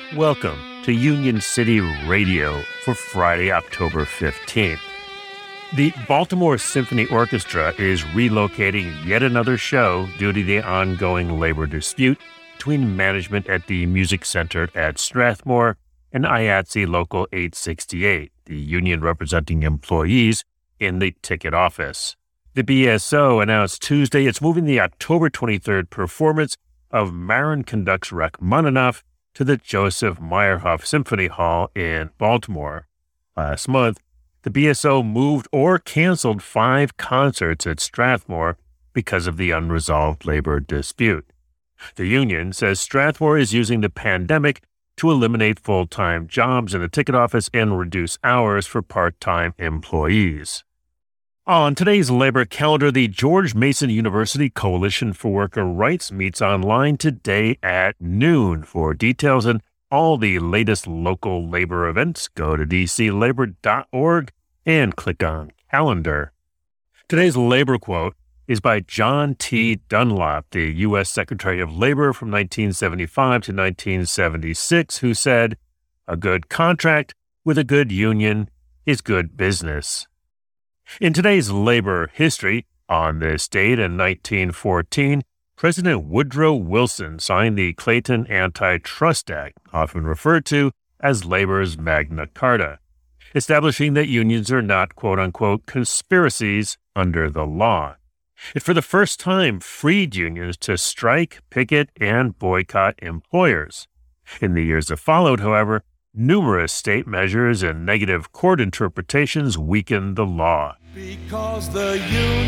Welcome to Union City Radio for Friday, October 15th. The Baltimore Symphony Orchestra is relocating yet another show due to the ongoing labor dispute between management at the Music Center at Strathmore and IATSE Local 868, the union representing employees in the ticket office. The BSO announced Tuesday it's moving the October 23rd performance of Marin Conducts Rachmaninoff to the Joseph Meyerhoff Symphony Hall in Baltimore. Last month, the BSO moved or canceled 5 concerts at Strathmore because of the unresolved labor dispute. The union says Strathmore is using the pandemic to eliminate full-time jobs in the ticket office and reduce hours for part-time employees. On today's labor calendar, the George Mason University Coalition for Worker Rights meets online today at noon. For details and all the latest local labor events, go to dclabor.org and click on Calendar. Today's labor quote is by John T. Dunlop, the U.S. Secretary of Labor from 1975 to 1976, who said, "A good contract with a good union is good business." In today's labor history, on this date in 1914, President Woodrow Wilson signed the Clayton Antitrust Act, often referred to as labor's Magna Carta, establishing that unions are not quote-unquote conspiracies under the law. It for the first time freed unions to strike, picket, and boycott employers. In the years that followed, however, numerous state measures and negative court interpretations weakened the law. Because the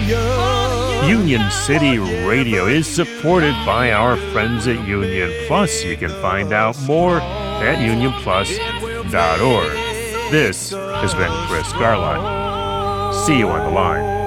Union City Radio is supported by our friends at Union Plus. You can find out more at unionplus.org. This has been Chris Garline. See you on the line.